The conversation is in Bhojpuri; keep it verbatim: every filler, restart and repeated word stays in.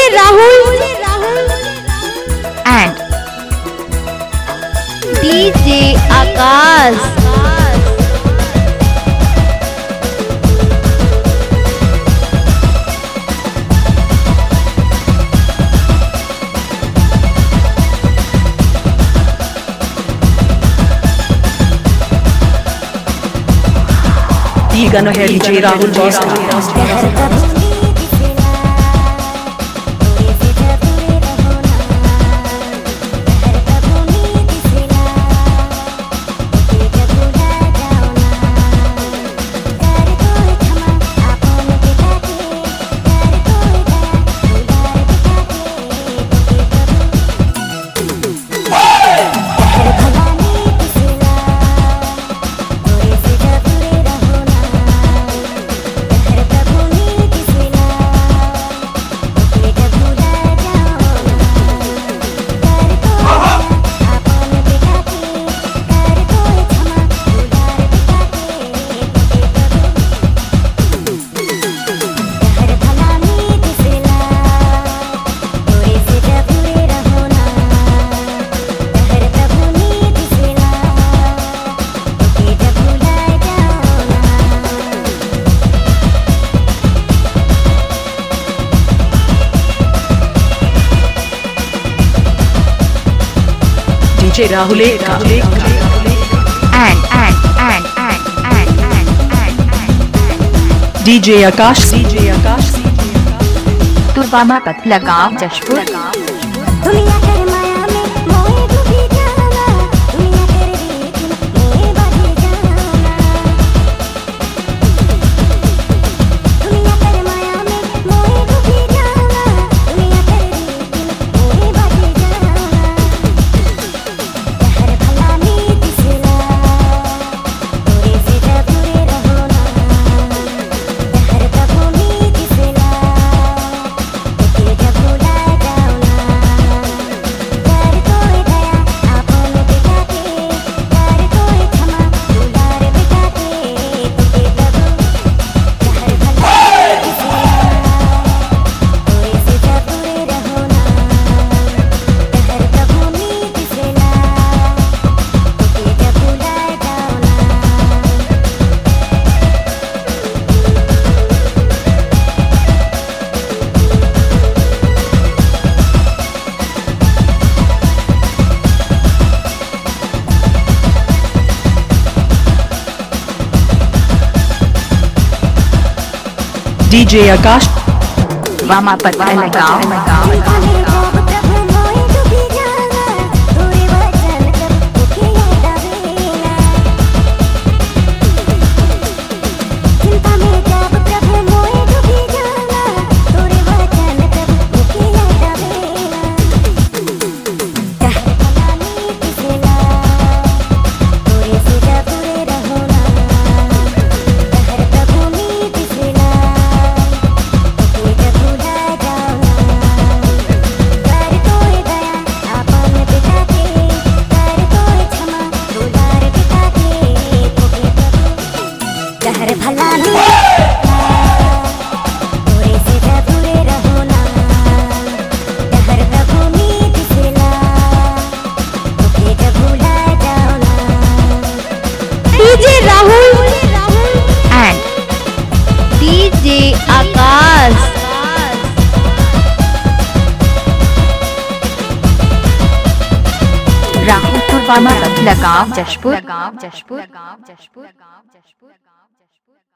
Rahul and D J Akash. You're gonna hear D J Rahul Boss. D J Rahul and and and and and and and D J Akash. D J Akash. तुरबामा पथ लगाव जशपुर। D J Akash. वामा पथ लगाव। D J Rahul and D J Akash. Rahul तुरबामा पथ लगाव जशपुर।